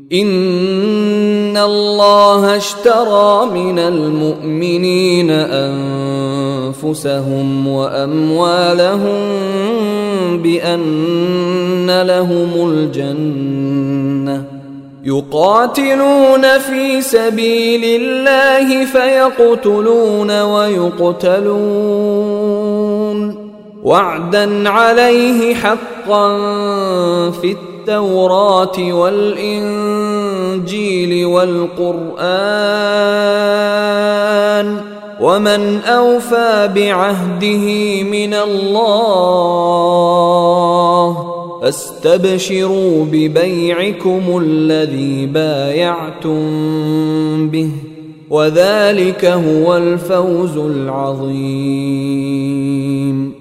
إن الله اشترى من المؤمنين أنفسهم وأموالهم بأن لهم الجنة يقاتلون في سبيل الله فيقتلون ويقتلون وعدا عليه حقا في التوراة والإنجيل والقرآن ومن أوفى بعهده من الله فاستبشروا ببيعكم الذي بايعتم به وذلك هو الفوز العظيم.